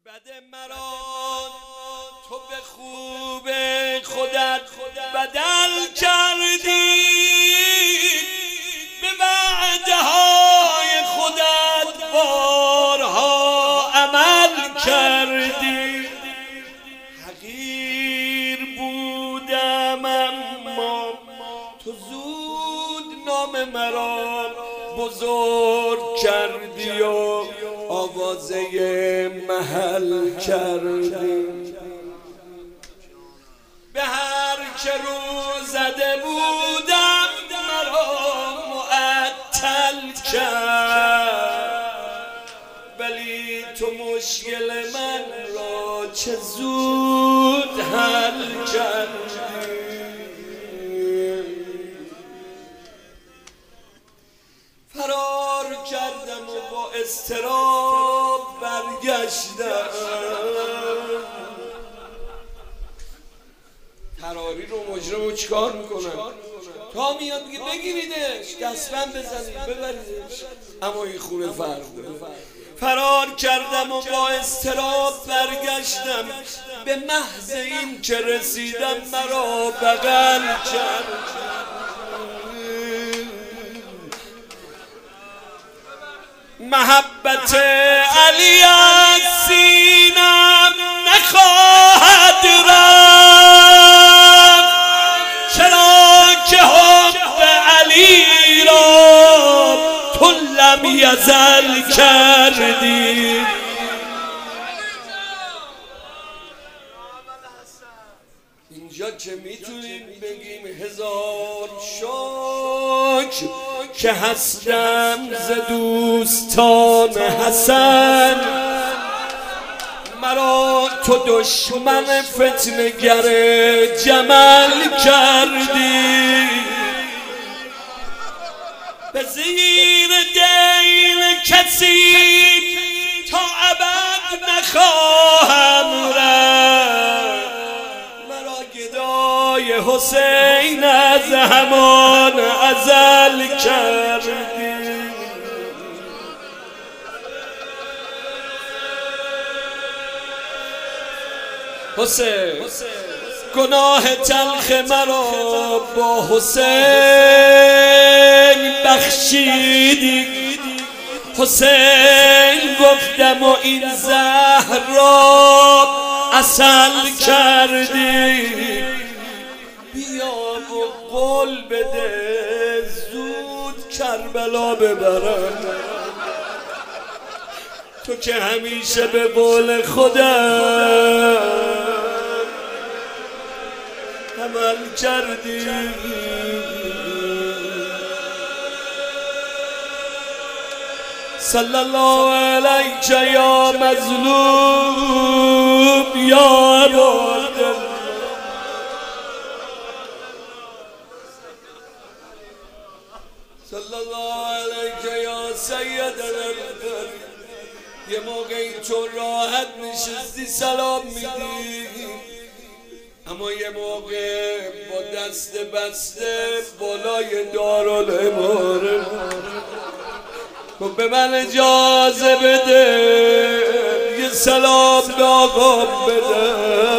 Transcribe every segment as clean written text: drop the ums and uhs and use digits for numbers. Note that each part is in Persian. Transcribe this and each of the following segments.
بد مرا تو به خوب خودت بدل کردی، به وعده های خودت بارها عمل کردی. حقیر بودم اما تو زود نام مرا بزرگ کردی و آوازه محل کردی. به هر که رو زده بودم مرا معطل کرد، ولی تو مشکل من را چه زود حل کردی. فرار کردم و با اضطراب برگشتم. فراری رو مجرم رو چیکار میکنن؟ تا میاد میگه بگیریدش، دستبند بزنید ببریدش، اما این خونه فرق داره. فرار کردم و با اضطراب برگشتم، به محض این که رسیدم مرا بغل کرد. محبت علی از سینم نخواهد رفت، چرا که حب علی را تو لم یزل کردی. اینجا که میتونیم بگیم هزار شکر که هستم ز دوستان حسن، مرا تو دشمن فتنه‌گر جمل کردی. به زیر دین کسی تا ابد نخواهم رفت، مرا گدای حسین از همان ازل کردی. حسین گناه تلخ مرا با حسین بخشیدی. حسین گفتم و این زهر را عسل کردی. بیا و قول بده زود کربلا ببرم، تو که همیشه به قول خودم عمل کردی. صلی الله علیک یا مظلوم یا عبدالله. صلی الله علیک یا سیدنا. یه موقعی تو راحت نشستی سلام میدی، اما یه موقع با دست بسته بالای دارالاماره خب به من اجازه بده یه سلام به آقا بدم.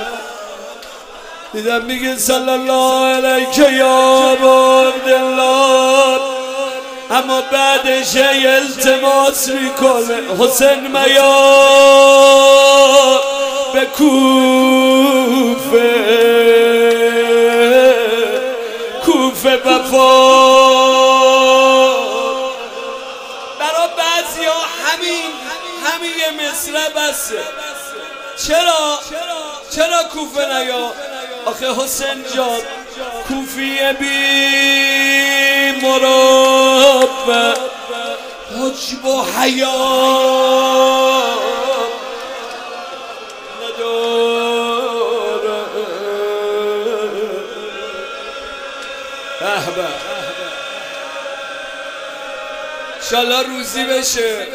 دیدم میگه صلی الله علیک یا عبدالله، اما بعدش التماس میکنه حسین میا به کوفه وفا. برای بعضی ها همین یه مصرع بسه. چرا کوفه نیا؟ آخه حسین جان کوفی بی مربع حجب و حیا نداره. به انشالله روزی بشه.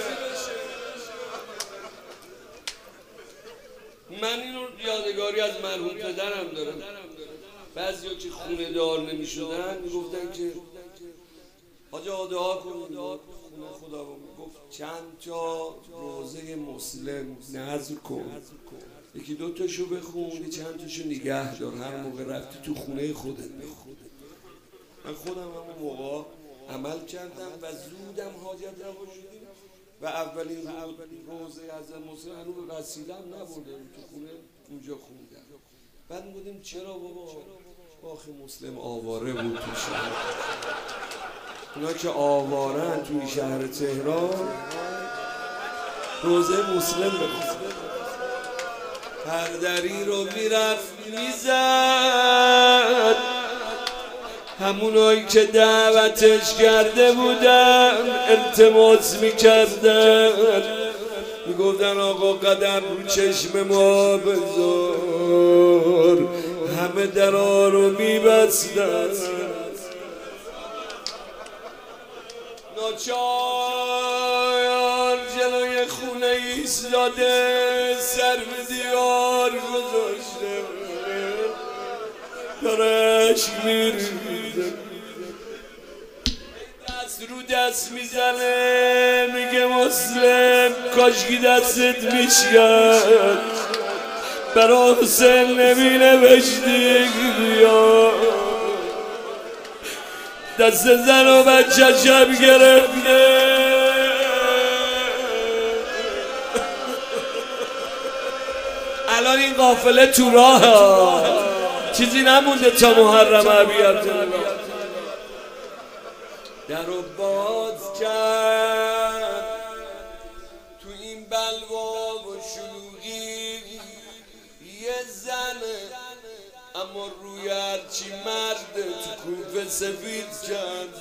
من اینو یادگاری از مرحوم پدرم دارم. بعضی ها که خونه دار نمی شدن می گفتن که حاجا دعا کنید خونه خدا رو. چند تا روزه مسلم نذر کن، یکی دو تاشو بخون، چند تاشو نگه دار، هر موقع رفتی تو خونه خودت بخون. من خودم همون موقع عمل کردم و زودم حاجت روا شدیم و اولین روزه از مسلم هنوز به وسیله هم نبردم، تو خونه اونجا خوندم. بعد بودیم چرا بابا آخه مسلم آواره بود تو شهر، اونا که آوارن توی شهر تهران روزه مسلم بخون، هر دری رو میرفت میزد، همونایی که دعوتش کرده بودن التماس میکردن، میگفتن آقا قدم رو چشم ما بذار، همه درها رو میبستن. ناچار جلوی خونه ایستاده، سر به دیوار گذاشته، داره عشق میریزه، دست رو دست میزنه، میگه مسلم کاشکی دستت میشکن، برا حسین نمی نوشتی بیا، دست زن و بچه شب گرفته، الان این قافله تو راه، چیزی نمونده تا محرم بیاد. در رو باز کرد تو این بلوا و شلوغی یه زنه، اما روی هرچی مرد تو کوفه سفید کرد.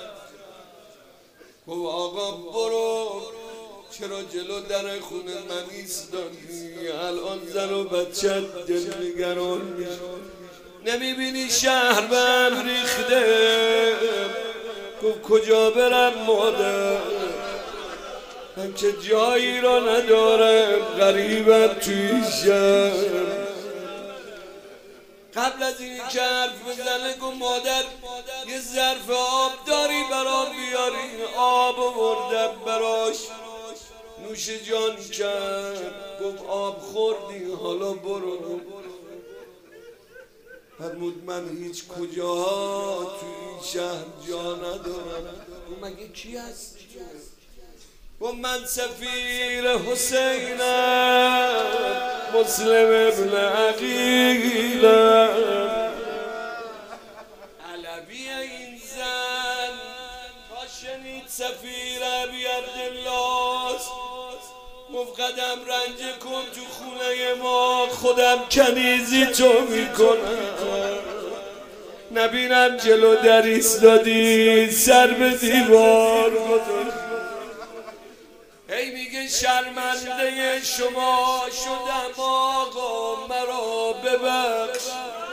گفت آقا برو، چرا جلو در خونه من ایستادی؟ الان زن و بچه دلنگران میشه، نمیبینی شهر به هم ریخته؟ گفت کجا برم مادر، من که جایی را ندارم، غریبم توی شهر. قبل از این که حرف بزنه گفت مادر یه ظرف آب داری برام بیاری؟ آب آوردم براش، نوش جان کرد. گفت آب خوردی حالا برو. فرمود من هیچ کجاها تو این شهر جا ندارم. مگه کی هستی؟ و من سفیر حسینم، مسلم ابن عقیلم. علوی این زن تا شنید سفیر ابی عبدالله گفت قدم رنج کن تو خونه ما، خودم کنیزی تو میکنم، نبینم جلو در ایستادی سر به دیوار گذاشتی. هی میگه شرمنده شما شدم آقا مرا ببخش،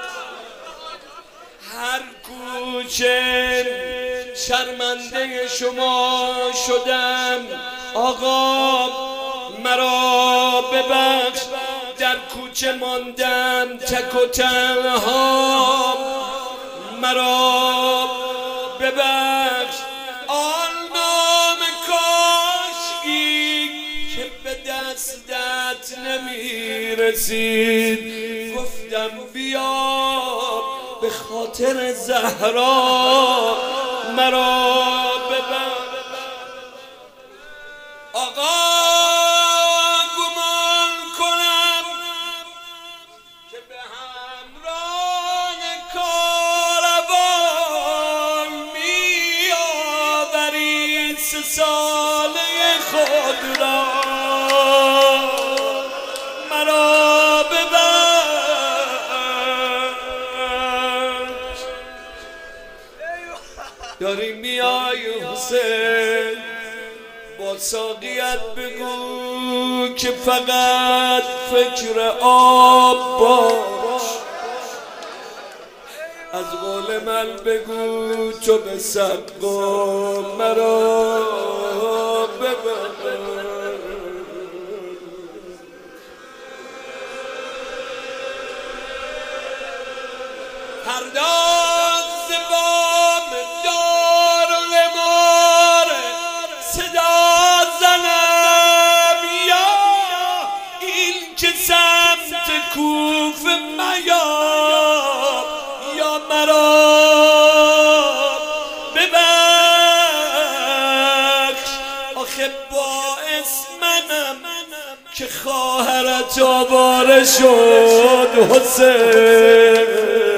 هر کوچه شرمنده شما شدم آقا مرا ببخش، در کوچه ماندم تک و تنها مرا ببخش. آن نام کاشکی که به دستت نمیرسید، گفتم بیا به خاطر زهرا مرا ببخش. آقا گمان کنم که به همراه کاروان می آوری 3 ساله خود را مرا ببخش. داری میای حسین، با ساقیت بگو که فقط فکر آب باش، از قول من بگو تو به سقا مرا ببر. پرداز بام دارالاماره صدا که خواهرت آواره شد حسین،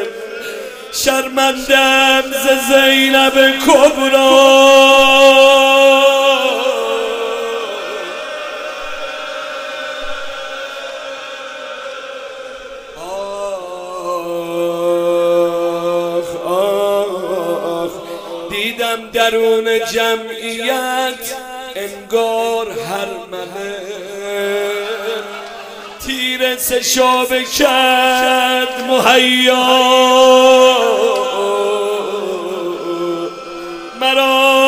شرمندم ز زینب کبرا. دیدم درون جمعیت انگار هر ممه تیر سشابه کرد مهیا مرا.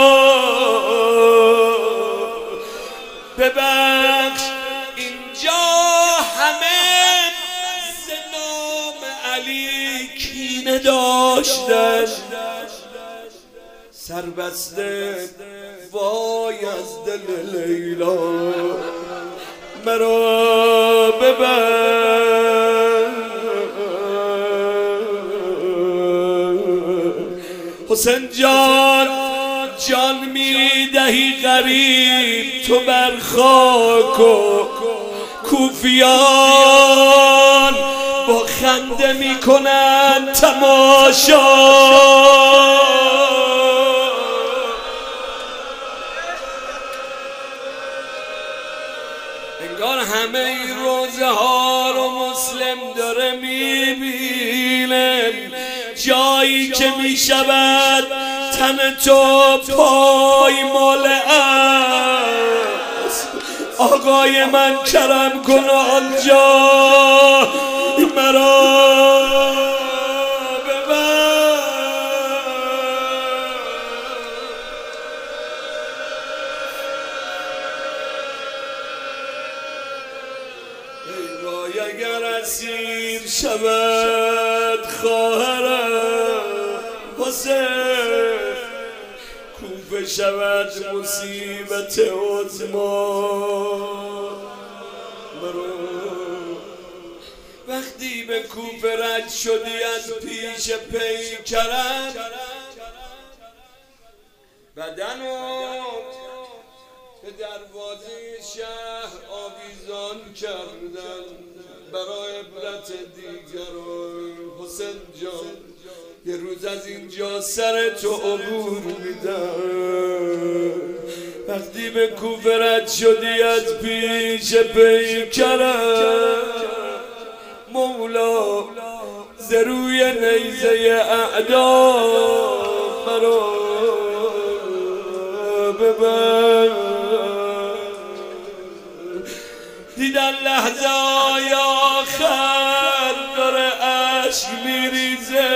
ببخش اینجا همه ز نام علی کینه داشتن، سربسته وای از دل لیلا مرا. ببر حسین جان، جان میدهی غریب تو بر خاک و کوفیان با خنده میکنن تماشا. انگار همه این روزه ها رو مسلم داره میبینه، جایی که میشود تن تو پایمال است. آقای من کرم کن آنجا مرا. اگر اسیر شود خواهرم حسین، کوفه شود مصیبت عظما مرا. وقتی به کوفه رد شدی از پیش پیکرم، بدنت به دروازه شهر آویزان کردن برای عبرت دیگران. حسین جان، یه روز از اینجا سر تو عبور میدم. وقتی به کوفه رد شدی از پیش پیکرم، مولا ز روی نیزه اعدا مرا ببر. دیدن لحظه های آخر داره عشق میریزه.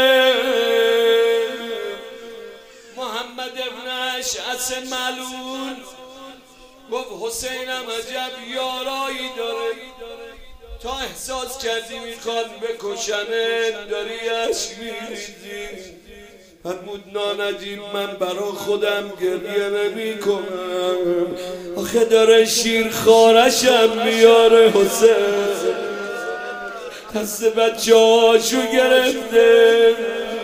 محمد ابن اشعث ملعون گفت حسینم عجب یارایی داره، تا احساس کردی میخواد بکشنه داری عشق میریزی. فرمود نانجیب من برا خودم گریه نمی کنم، آخه داره شیر خارشم میاره. حسین دست بچه هاشو گرفته.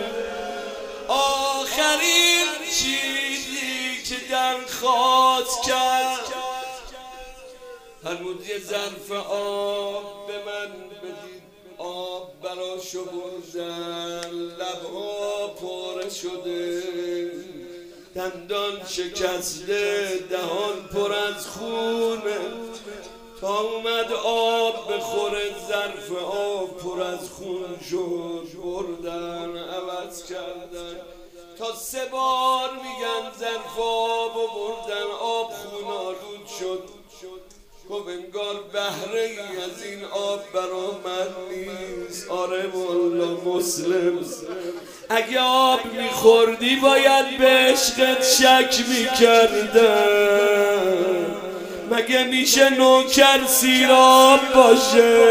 آخرین چیزی که درخواست کرد فرمود یه ظرف آب به من بدید. آب براشو بردن، لبها پاره شده، دندان شکسته، دهان پر از خونه. تا اومد آب بخوره ظرف آب پر از خون شد. بردن عوض کردن تا 3 بار میگن ظرف آب و بردن آب خون آلود شد. گفت انگار بهره ای از این آب برا من نیست. آره والله مسلم، اگه آب میخوردی باید به عشقت شک میکردن. مگه میشه نوکر سیراب باشه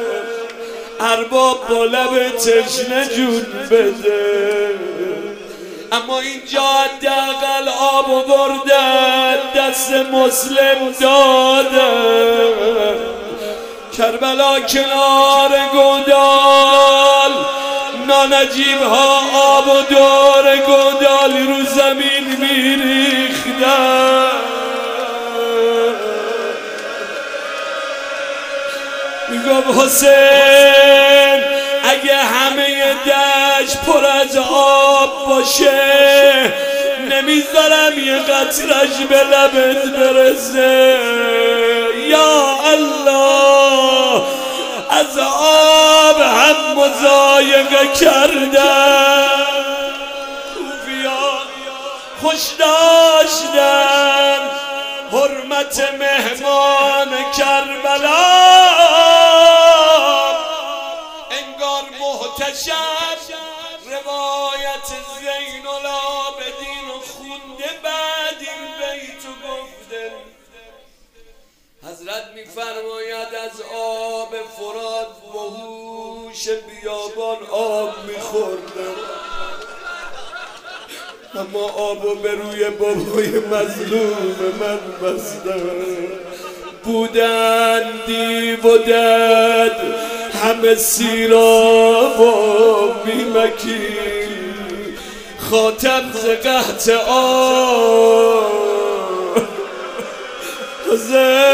ارباب با لب تشنه جون بده؟ اما اینجا حداقل آبو بردن دست مسلم دادن. کربلا کنار گودال، نانجیب ها آب و دور گودال رو زمین میریختن. گفت حسین اگه همه دشت پر از آب باشه نمیذارم یه قطرش به لبت برسه. یا الله از آب هم مضایقه کردن، کوفیان خوش داشتن حرمت مهمان کربلا. انگار محتشم روایت زین العابدین خونده بعد این بیتو گفته. حضرت میفرماید از آب فرات وحوش بیابان آب میخورده، اما آبو به روی بابای مظلوم من بستن. بودن دیو و دد همه سیراب و بیمکی، خاتم ز قحط آب